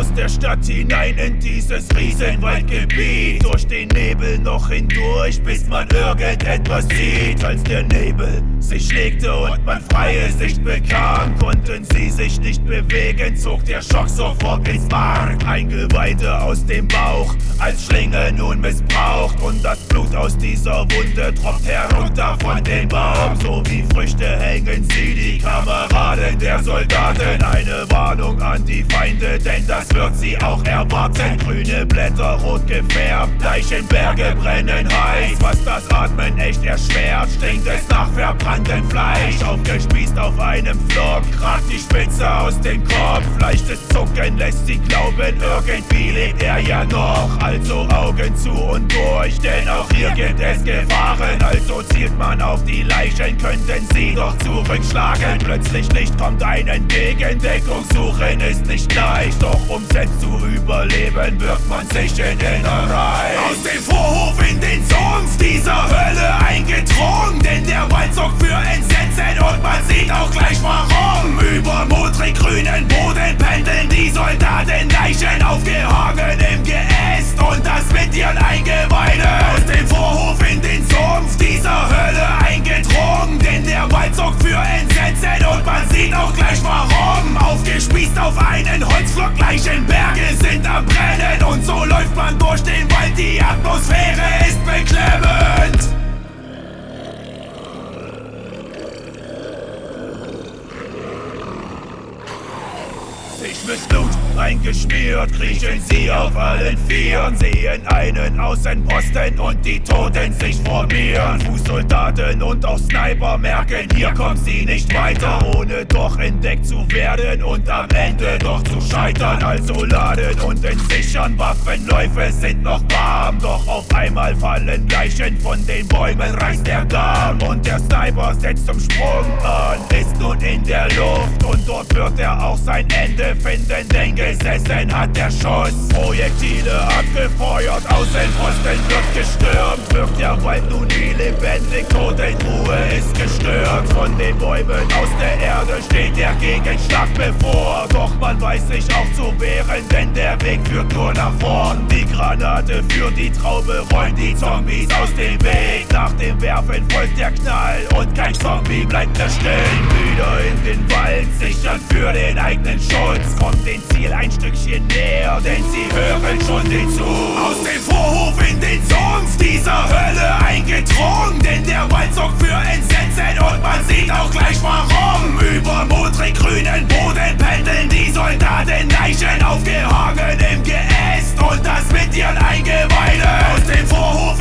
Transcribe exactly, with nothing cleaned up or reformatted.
aus der Stadt hinein in dieses Riesenwaldgebiet. Durch den Nebel noch hindurch, bis man irgendetwas sieht. Als der Nebel sich legte und man freie Sicht bekam, konnten sie sich nicht bewegen, zog der Schock sofort ins Mark. Eingeweide aus dem Bauch, als Schlinge nun missbraucht, und das Blut aus dieser Wunde tropft herunter von dem Baum. So wie Früchte hängen sie, die Kameraden der Soldaten. Eine Warnung an die Feinde, denn das wird sie auch erwarten. Grüne Blätter, rot gefärbt, Leichenberge brennen heiß. Was das Atmen echt erschwert, stinkt es nach verbranntem Fleisch. Aufgespießt auf einem Flock, ragt die Spitze aus dem Kopf. Leichtes Zucken lässt sie glauben, irgendwie lebt er ja noch. Also Augen zu und durch, denn auch hier gibt es Gefahren. Also zielt man auf die Leichen, könnten sie doch zurückschlagen. Plötzlich Licht kommt ein entgegen, Deckung suchen ist nicht leicht. Doch um selbst zu überleben, wirft man sich in den Reich. Aus dem Vorhof in den Sumpf dieser Hölle eingedrungen, denn der Wald sorgt für Entsetzen und man sieht auch gleich warum. Über modrig grünen Boden pendeln die Soldaten, Leichen aufgehangen im Geäst und das mit ihren Eingeweiden. Aus dem Vorhof in den Sumpf dieser Hölle eingedrungen, denn der Wald sorgt für Entsetzen und man sieht auch gleich warum. Aufgespießt auf einen Holzflock, Leichenberge sind am Brennen, und so läuft man durch den Wald, die Atmosphäre ist beklemmend. Sich mit Blut eingeschmiert, kriechen sie auf allen Vieren, sehen einen Außenposten und die Toten sich formieren. Fußsoldaten und auch Sniper merken, hier kommen sie nicht weiter, ohne doch entdeckt zu werden und am Ende doch zu scheitern. Also laden und entsichern, Waffenläufe sind noch warm, doch auf einmal fallen Leichen von den Bäumen, reißt der Darm. Und der Sniper setzt zum Sprung an, ist nun in der Luft, und dort wird er auch sein Ende finden, denn gesessen hat der Schuss. Projektile abgefeuert, Außenposten wird gestürmt, wirkt der Wald nun wie lebendig, Totenruhe ist gestört. Von den Bäumen aus der Erde steht der Gegenschlag bevor, doch man weiß sich auch zu wehren, denn der Weg führt nur nach vorn. Die Granate für die Traube rollt die Zombies aus dem Weg. Nach dem Werfen folgt der Knall und kein Zombie bleibt mehr stehen. Wieder in den Wald, sichern für den eigenen Schutz, kommt den Ziel ein Stückchen näher, denn sie hören schon den Zug. Aus dem Vorhof in den Sumpf dieser Hölle eingedrungen, denn der Wald sorgt für Entsetzen und man sieht auch gleich warum. Über modrig grünen Boden pendeln die Soldaten, Leichen aufgehangen im Geäst und das mit ihren Eingeweiden. Aus dem Vorhof